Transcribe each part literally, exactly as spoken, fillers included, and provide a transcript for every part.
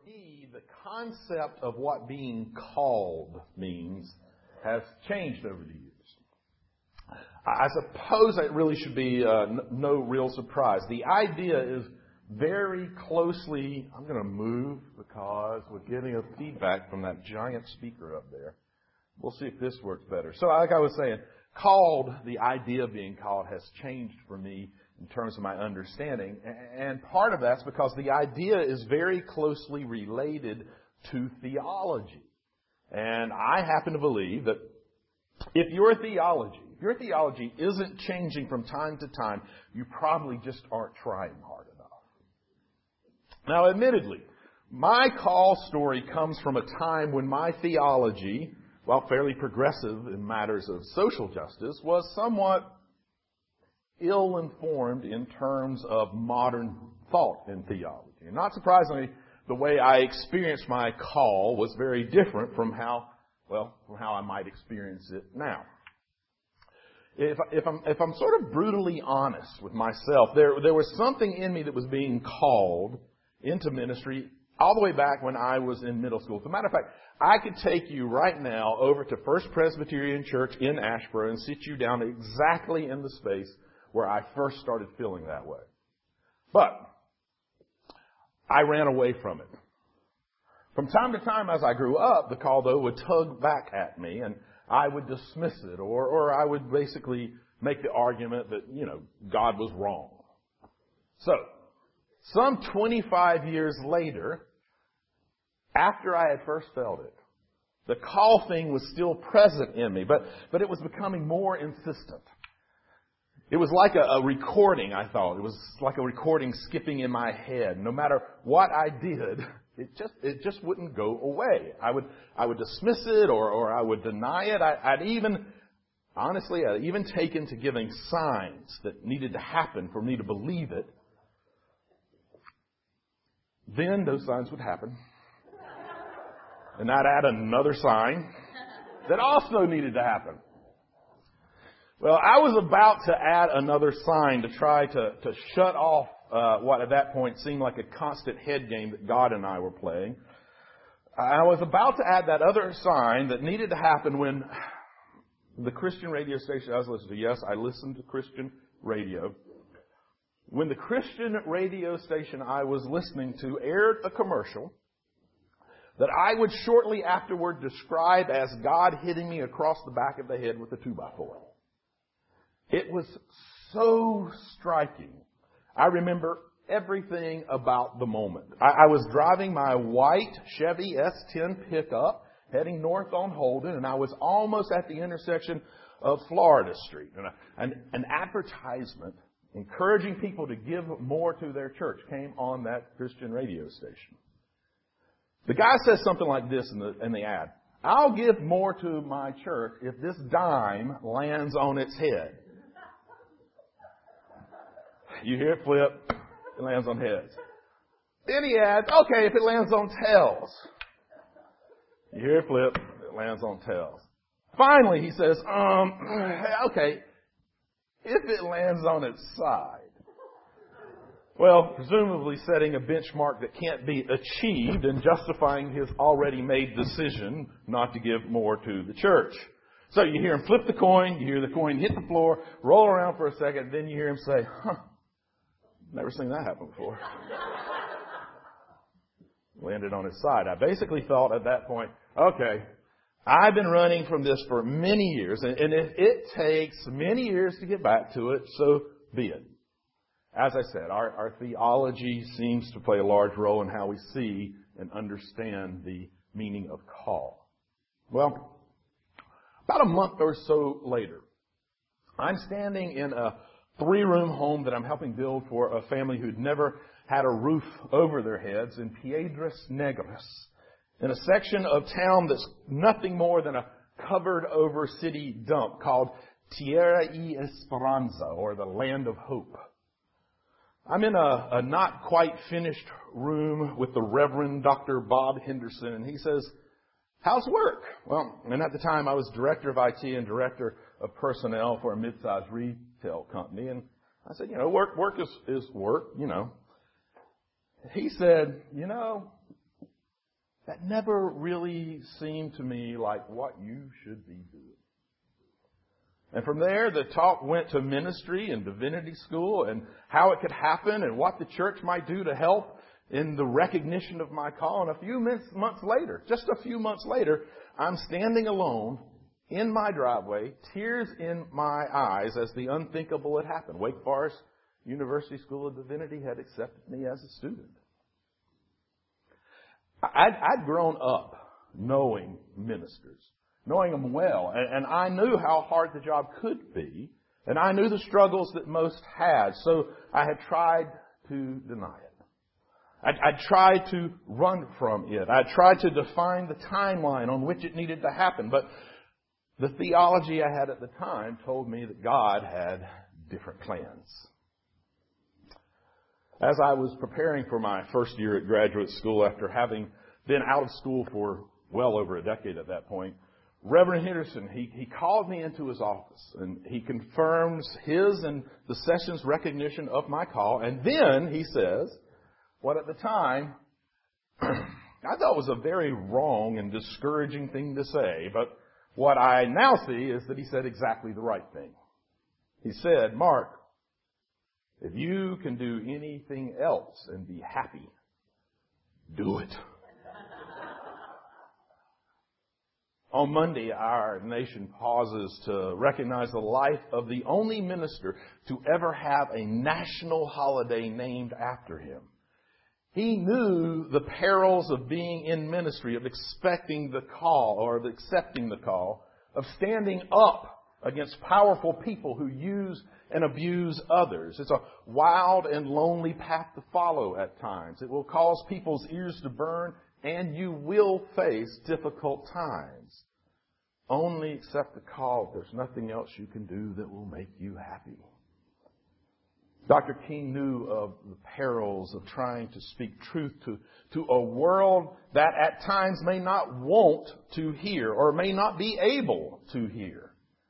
me, the concept of what being called means has changed over the years. I suppose it really should be uh, no real surprise. The idea is very closely, I'm going to move because we're getting a feedback from that giant speaker up there. We'll see if this works better. So like I was saying, called, the idea of being called has changed for me in terms of my understanding. And part of that's because the idea is very closely related to theology. And I happen to believe that if your theology, if your theology isn't changing from time to time, you probably just aren't trying hard enough. Now, admittedly, my call story comes from a time when my theology, while fairly progressive in matters of social justice, was somewhat ill-informed in terms of modern thought in theology. And not surprisingly, the way I experienced my call was very different from how, well, from how I might experience it now. If, if I'm, if I'm sort of brutally honest with myself, there, there was something in me that was being called into ministry all the way back when I was in middle school. As a matter of fact, I could take you right now over to First Presbyterian Church in Asheboro and sit you down exactly in the space where I first started feeling that way. But I ran away from it. From time to time as I grew up, the call, though, would tug back at me, and I would dismiss it, or, or I would basically make the argument that, you know, God was wrong. So, some twenty-five years later, after I had first felt it, the call thing was still present in me, but, but it was becoming more insistent. It was like a, a recording, I thought. It was like a recording skipping in my head. No matter what I did, it just it just wouldn't go away. I would I would dismiss it or, or I would deny it. I, I'd even, honestly, I'd even taken to giving signs that needed to happen for me to believe it. Then those signs would happen. And I'd add another sign that also needed to happen. Well, I was about to add another sign to try to, to shut off uh, what at that point seemed like a constant head game that God and I were playing. I was about to add that other sign that needed to happen when the Christian radio station I was listening to, yes, I listened to Christian radio. When the Christian radio station I was listening to aired a commercial that I would shortly afterward describe as God hitting me across the back of the head with a two by four. It was so striking. I remember everything about the moment. I, I was driving my white Chevy S ten pickup heading north on Holden, and I was almost at the intersection of Florida Street. And a, an, an advertisement encouraging people to give more to their church came on that Christian radio station. The guy says something like this in the, in the ad. I'll give more to my church if this dime lands on its head. You hear it flip, it lands on heads. Then he adds, okay, if it lands on tails. You hear it flip, it lands on tails. Finally, he says, um, okay, if it lands on its side. Well, presumably setting a benchmark that can't be achieved and justifying his already made decision not to give more to the church. So you hear him flip the coin, you hear the coin hit the floor, roll around for a second, then you hear him say, huh, never seen that happen before. Landed on his side. I basically thought at that point, okay, I've been running from this for many years, and, and if it takes many years to get back to it, so be it. As I said, our, our theology seems to play a large role in how we see and understand the meaning of call. Well, about a month or so later, I'm standing in a three-room home that I'm helping build for a family who'd never had a roof over their heads in Piedras Negras, in a section of town that's nothing more than a covered-over city dump called Tierra y Esperanza, or the Land of Hope. I'm in a, a not quite finished room with the Reverend Doctor Bob Henderson, and he says, how's work? Well, and at the time I was director of I T and director of personnel for a mid-sized retail company, and I said, you know, work work is, is work, you know. He said, you know, that never really seemed to me like what you should be doing. And from there, the talk went to ministry and divinity school and how it could happen and what the church might do to help in the recognition of my call. And a few months later, just a few months later, I'm standing alone in my driveway, tears in my eyes as the unthinkable had happened. Wake Forest University School of Divinity had accepted me as a student. I'd, I'd grown up knowing ministers, knowing them well, and, and I knew how hard the job could be, and I knew the struggles that most had, so I had tried to deny it. I'd, I'd tried to run from it. I tried to define the timeline on which it needed to happen, but the theology I had at the time told me that God had different plans. As I was preparing for my first year at graduate school after having been out of school for well over a decade at that point, Reverend Henderson, he, he called me into his office and he confirms his and the session's recognition of my call. And then he says what at the time I thought was a very wrong and discouraging thing to say, but what I now see is that he said exactly the right thing. He said, "Mark, if you can do anything else and be happy, do it." On Monday, our nation pauses to recognize the life of the only minister to ever have a national holiday named after him. He knew the perils of being in ministry, of expecting the call or of accepting the call, of standing up against powerful people who use and abuse others. It's a wild and lonely path to follow at times. It will cause people's ears to burn, and you will face difficult times. Only accept the call. There's nothing else you can do that will make you happy. Doctor King knew of the perils of trying to speak truth to, to a world that at times may not want to hear or may not be able to hear.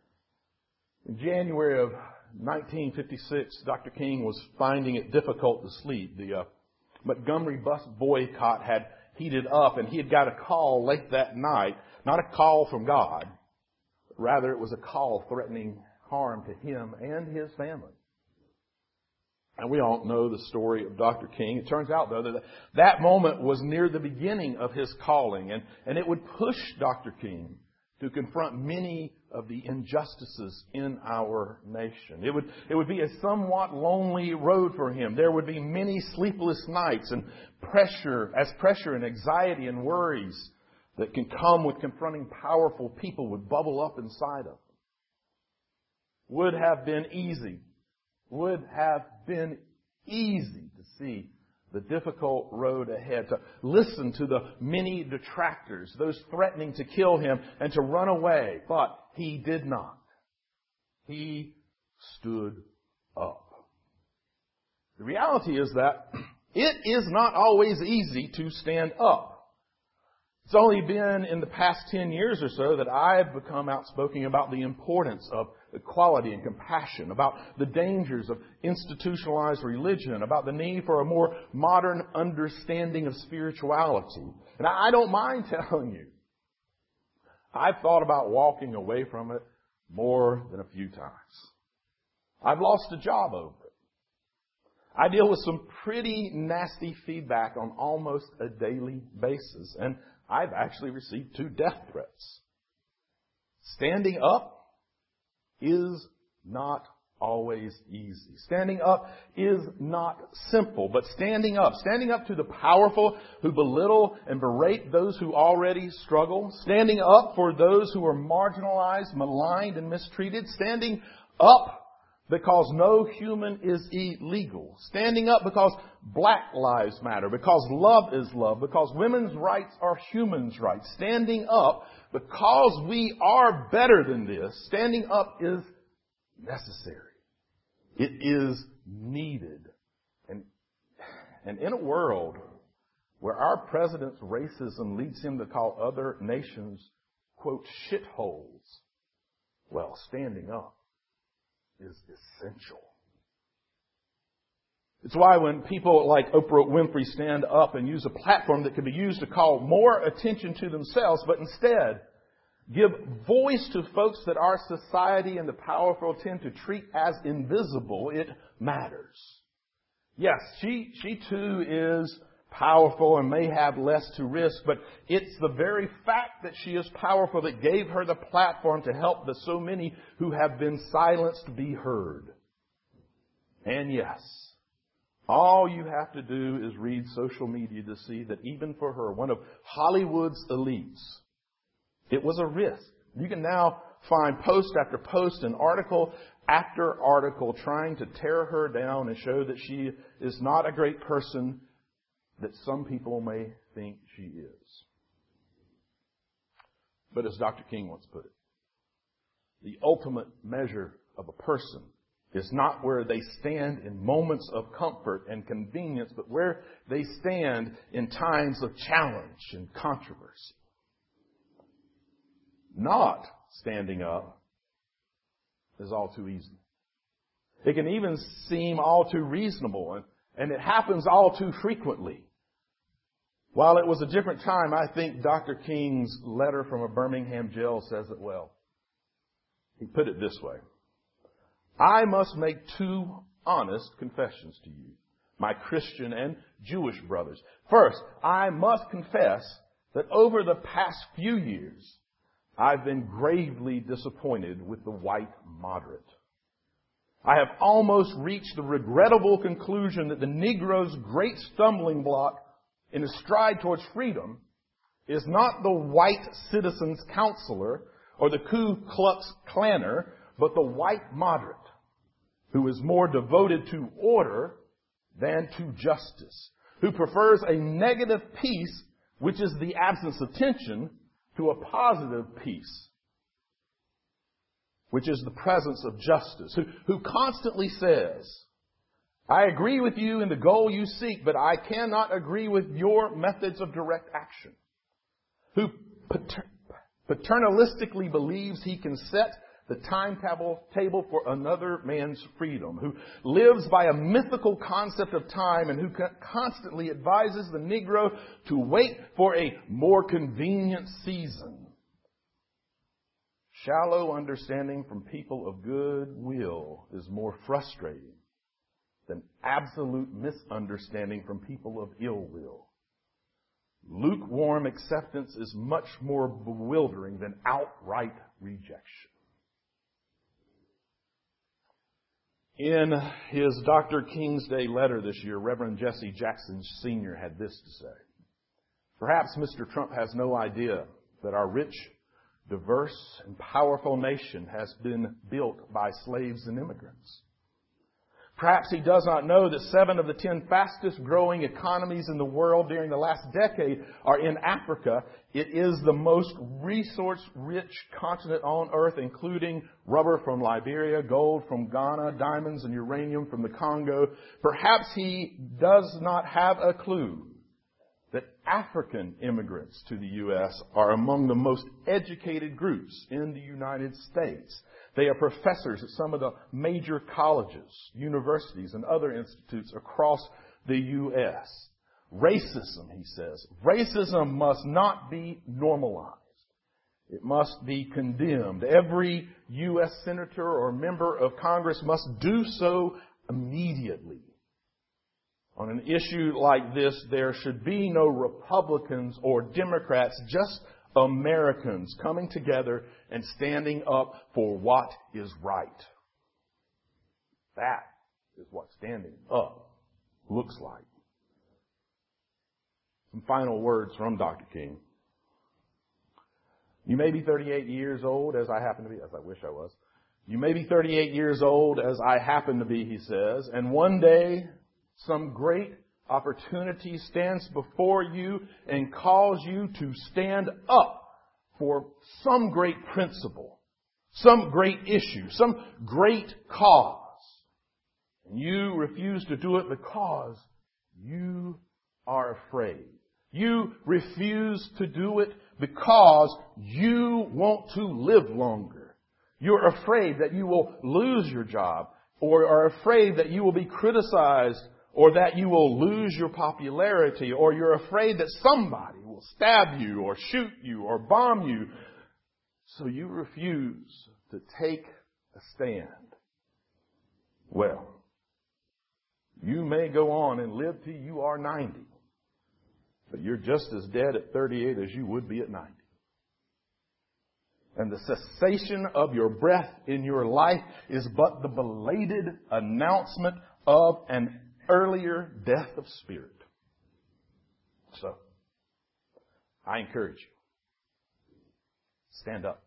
In January of nineteen fifty-six, Doctor King was finding it difficult to sleep. The uh, Montgomery bus boycott had heated up, and he had got a call late that night, not a call from God, but rather it was a call threatening harm to him and his family. And we all know the story of Doctor King. It turns out, though, that that moment was near the beginning of his calling, and, and it would push Doctor King to confront many of the injustices in our nation. It would, it would be a somewhat lonely road for him. There would be many sleepless nights and pressure, as pressure and anxiety and worries that can come with confronting powerful people would bubble up inside of him. Would have been easy. Would have been easy to see the difficult road ahead, to listen to the many detractors, those threatening to kill him and to run away. But he did not. He stood up. The reality is that it is not always easy to stand up. It's only been in the past ten years or so that I've become outspoken about the importance of equality and compassion, about the dangers of institutionalized religion, about the need for a more modern understanding of spirituality. And I don't mind telling you, I've thought about walking away from it more than a few times. I've lost a job over it. I deal with some pretty nasty feedback on almost a daily basis, and I've actually received two death threats. Standing up is not always easy. Standing up is not simple, but standing up, standing up to the powerful who belittle and berate those who already struggle, standing up for those who are marginalized, maligned, and mistreated, standing up because no human is illegal, standing up because black lives matter, because love is love, because women's rights are human's rights, standing up because we are better than this. Standing up is necessary. It is needed. And, and in a world where our president's racism leads him to call other nations, quote, shitholes, well, standing up is essential. It's why when people like Oprah Winfrey stand up and use a platform that can be used to call more attention to themselves, but instead give voice to folks that our society and the powerful tend to treat as invisible, it matters. Yes, she, she too is powerful and may have less to risk, but it's the very fact that she is powerful that gave her the platform to help the so many who have been silenced be heard. And yes, all you have to do is read social media to see that even for her, one of Hollywood's elites, it was a risk. You can now find post after post and article after article trying to tear her down and show that she is not a great person that some people may think she is. But as Doctor King once put it, the ultimate measure of a person is not where they stand in moments of comfort and convenience, but where they stand in times of challenge and controversy. Not standing up is all too easy. It can even seem all too reasonable, and, and it happens all too frequently. While it was a different time, I think Doctor King's letter from a Birmingham jail says it well. He put it this way: I must make two honest confessions to you, my Christian and Jewish brothers. First, I must confess that over the past few years, I've been gravely disappointed with the white moderate. I have almost reached the regrettable conclusion that the Negro's great stumbling block in his stride towards freedom is not the white citizen's counselor or the Ku Klux Klanner, but the white moderate, who is more devoted to order than to justice, who prefers a negative peace, which is the absence of tension, to a positive peace, which is the presence of justice, who, who constantly says, I agree with you in the goal you seek, but I cannot agree with your methods of direct action, who pater- paternalistically believes he can set the timetable table for another man's freedom, who lives by a mythical concept of time and who constantly advises the Negro to wait for a more convenient season. Shallow understanding from people of good will is more frustrating than absolute misunderstanding from people of ill will. Lukewarm acceptance is much more bewildering than outright rejection. In his Doctor King's Day letter this year, Reverend Jesse Jackson Senior had this to say: Perhaps Mister Trump has no idea that our rich, diverse, and powerful nation has been built by slaves and immigrants. Perhaps he does not know that seven of the ten fastest growing economies in the world during the last decade are in Africa. It is the most resource-rich continent on earth, including rubber from Liberia, gold from Ghana, diamonds and uranium from the Congo. Perhaps he does not have a clue that African immigrants to the U S are among the most educated groups in the United States. They are professors at some of the major colleges, universities, and other institutes across the U S. Racism, he says, racism must not be normalized. It must be condemned. Every U S senator or member of Congress must do so immediately. On an issue like this, there should be no Republicans or Democrats, just Americans coming together and standing up for what is right. That is what standing up looks like. Some final words from Doctor King. You may be thirty-eight years old, as I happen to be, as I wish I was. You may be thirty-eight years old, as I happen to be, he says, and one day some great opportunity stands before you and calls you to stand up for some great principle, some great issue, some great cause. And you refuse to do it because you are afraid. You refuse to do it because you want to live longer. You're afraid that you will lose your job, or are afraid that you will be criticized, or that you will lose your popularity, or you're afraid that somebody will stab you or shoot you or bomb you. So you refuse to take a stand. Well, you may go on and live till you are ninety, but you're just as dead at thirty-eight as you would be at ninety. And the cessation of your breath in your life is but the belated announcement of an earlier death of spirit. So, I encourage you, stand up.